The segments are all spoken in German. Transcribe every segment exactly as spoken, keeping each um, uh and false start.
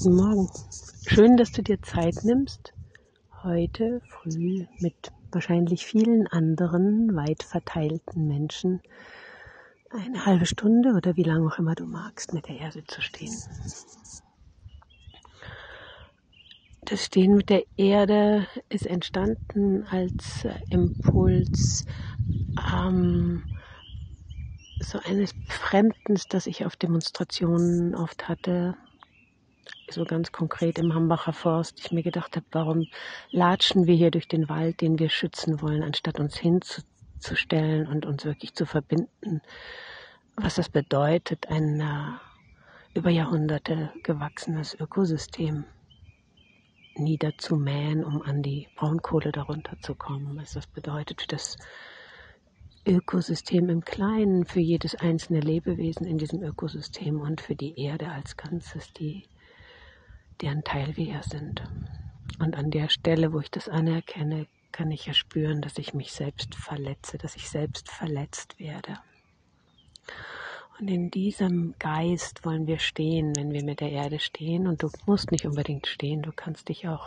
Guten Morgen. Schön, dass du dir Zeit nimmst, heute früh mit wahrscheinlich vielen anderen weit verteilten Menschen eine halbe Stunde oder wie lange auch immer du magst, mit der Erde zu stehen. Das Stehen mit der Erde ist entstanden als Impuls ähm, so eines Befremdens, das ich auf Demonstrationen oft hatte, so ganz konkret im Hambacher Forst, ich mir gedacht habe, warum latschen wir hier durch den Wald, den wir schützen wollen, anstatt uns hinzustellen und uns wirklich zu verbinden, was das bedeutet, ein äh, über Jahrhunderte gewachsenes Ökosystem niederzumähen, um an die Braunkohle darunter zu kommen, was das bedeutet für das Ökosystem im Kleinen, für jedes einzelne Lebewesen in diesem Ökosystem und für die Erde als Ganzes, die deren Teil wir ja sind. Und an der Stelle, wo ich das anerkenne, kann ich ja spüren, dass ich mich selbst verletze, dass ich selbst verletzt werde. Und in diesem Geist wollen wir stehen, wenn wir mit der Erde stehen. Und du musst nicht unbedingt stehen, du kannst dich auch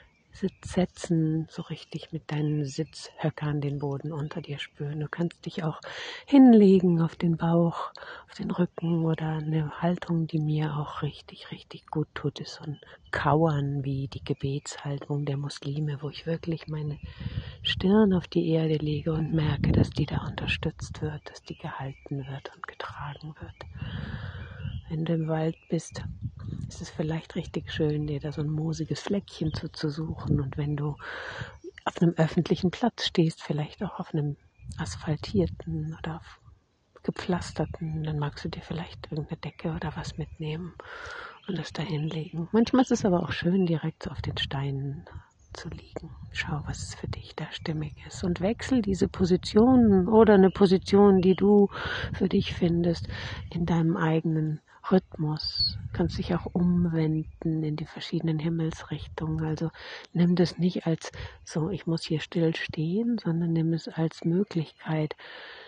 setzen, so richtig mit deinen Sitzhöckern den Boden unter dir spüren. Du kannst dich auch hinlegen auf den Bauch, auf den Rücken oder eine Haltung, die mir auch richtig, richtig gut tut, ist so ein Kauern wie die Gebetshaltung der Muslime, wo ich wirklich meine Stirn auf die Erde lege und merke, dass die da unterstützt wird, dass die gehalten wird und getragen wird. Wenn du im Wald bist, ist es vielleicht richtig schön, dir da so ein moosiges Fleckchen zuzusuchen. Und wenn du auf einem öffentlichen Platz stehst, vielleicht auch auf einem asphaltierten oder auf gepflasterten, dann magst du dir vielleicht irgendeine Decke oder was mitnehmen und das da hinlegen. Manchmal ist es aber auch schön, direkt so auf den Steinen zu liegen. Schau, was für dich da stimmig ist und wechsel diese Positionen oder eine Position, die du für dich findest, in deinem eigenen Rhythmus. Du kannst dich auch umwenden in die verschiedenen Himmelsrichtungen. Also nimm das nicht als so, ich muss hier still stehen, sondern nimm es als Möglichkeit,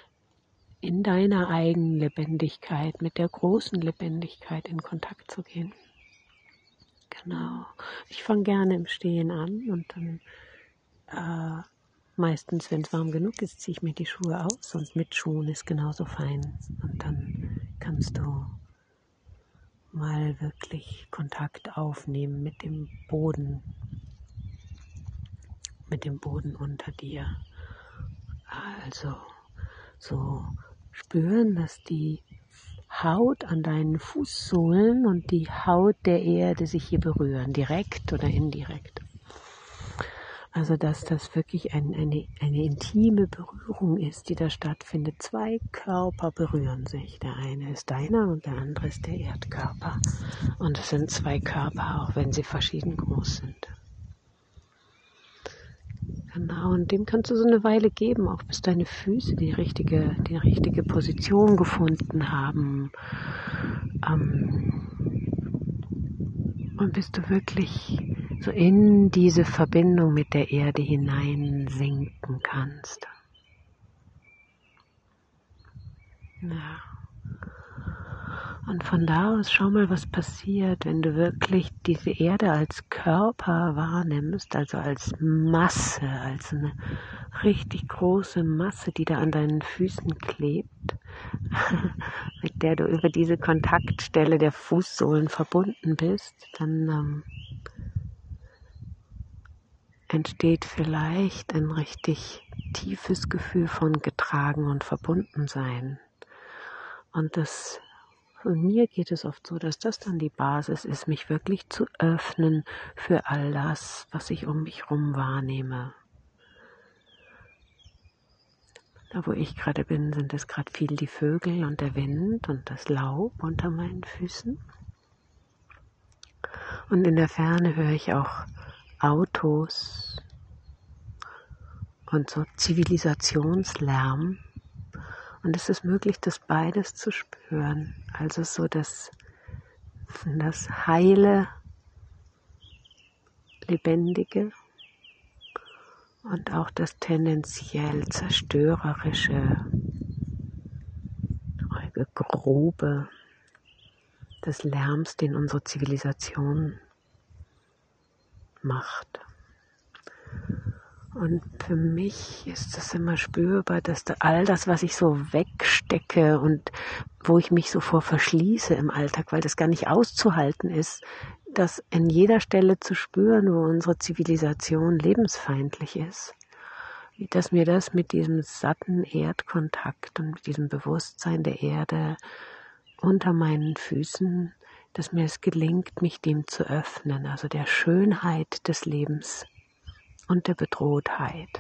in deiner eigenen Lebendigkeit, mit der großen Lebendigkeit in Kontakt zu gehen. Genau. Ich fange gerne im Stehen an und dann äh, meistens, wenn es warm genug ist, ziehe ich mir die Schuhe aus und mit Schuhen ist genauso fein. Und dann kannst du mal wirklich Kontakt aufnehmen mit dem Boden, mit dem Boden unter dir. Also so spüren, dass die Haut an deinen Fußsohlen und die Haut der Erde sich hier berühren, direkt oder indirekt. Also dass das wirklich ein, eine, eine intime Berührung ist, die da stattfindet. Zwei Körper berühren sich. Der eine ist deiner und der andere ist der Erdkörper. Und es sind zwei Körper, auch wenn sie verschieden groß sind. Genau, und dem kannst du so eine Weile geben, auch bis deine Füße die richtige, die richtige Position gefunden haben. Ähm, und bis du wirklich so in diese Verbindung mit der Erde hinein sinken kannst. Ja. Und von da aus schau mal, was passiert, wenn du wirklich diese Erde als Körper wahrnimmst, also als Masse, als eine richtig große Masse, die da an deinen Füßen klebt, mit der du über diese Kontaktstelle der Fußsohlen verbunden bist, dann ähm, entsteht vielleicht ein richtig tiefes Gefühl von getragen und verbunden sein. Und das, von mir geht es oft so, dass das dann die Basis ist, mich wirklich zu öffnen für all das, was ich um mich herum wahrnehme. Da wo ich gerade bin, sind es gerade viel die Vögel und der Wind und das Laub unter meinen Füßen. Und in der Ferne höre ich auch Autos und so Zivilisationslärm. Und es ist möglich, das beides zu spüren. Also so das, das heile, lebendige und auch das tendenziell zerstörerische, grobe. des Lärms, den unsere Zivilisation macht. Und für mich ist es immer spürbar, dass da all das, was ich so wegstecke und wo ich mich so vor verschließe im Alltag, weil das gar nicht auszuhalten ist, das in jeder Stelle zu spüren, wo unsere Zivilisation lebensfeindlich ist, dass mir das mit diesem satten Erdkontakt und mit diesem Bewusstsein der Erde unter meinen Füßen, dass mir es gelingt, mich dem zu öffnen, also der Schönheit des Lebens und der Bedrohtheit,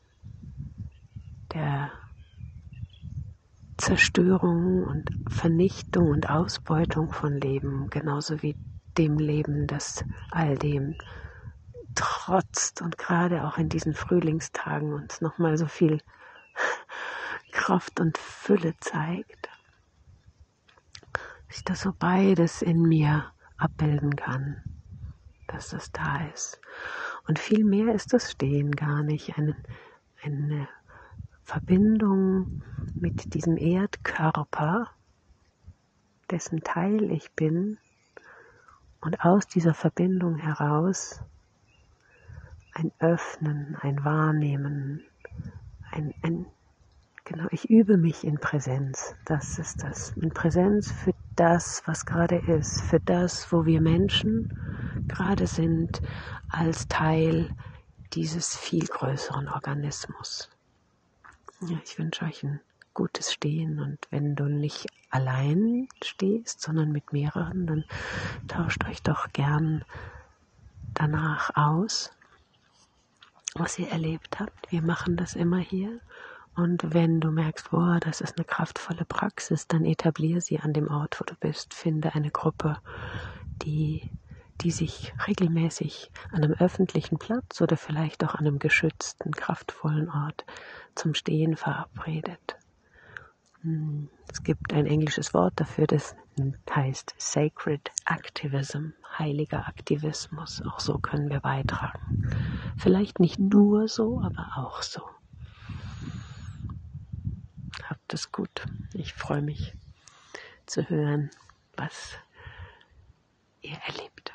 der Zerstörung und Vernichtung und Ausbeutung von Leben, genauso wie dem Leben, das all dem trotzt und gerade auch in diesen Frühlingstagen uns nochmal so viel Kraft und Fülle zeigt, dass ich das so beides in mir abbilden kann, dass das da ist. Und viel mehr ist das Stehen gar nicht, eine, eine Verbindung mit diesem Erdkörper, dessen Teil ich bin, und aus dieser Verbindung heraus ein Öffnen, ein Wahrnehmen, ein, ein genau, ich übe mich in Präsenz, das ist das, in Präsenz für das, was gerade ist, für das, wo wir Menschen gerade sind, als Teil dieses viel größeren Organismus. Ja, ich wünsche euch ein gutes Stehen, und wenn du nicht allein stehst, sondern mit mehreren, dann tauscht euch doch gern danach aus, was ihr erlebt habt. Wir machen das immer hier. Und wenn du merkst, boah, das ist eine kraftvolle Praxis, dann etabliere sie an dem Ort, wo du bist. Finde eine Gruppe, die, die sich regelmäßig an einem öffentlichen Platz oder vielleicht auch an einem geschützten, kraftvollen Ort zum Stehen verabredet. Es gibt ein englisches Wort dafür, das heißt Sacred Activism, heiliger Aktivismus. Auch so können wir beitragen. Vielleicht nicht nur so, aber auch so. Habt es gut. Ich freue mich zu hören, was ihr erlebt.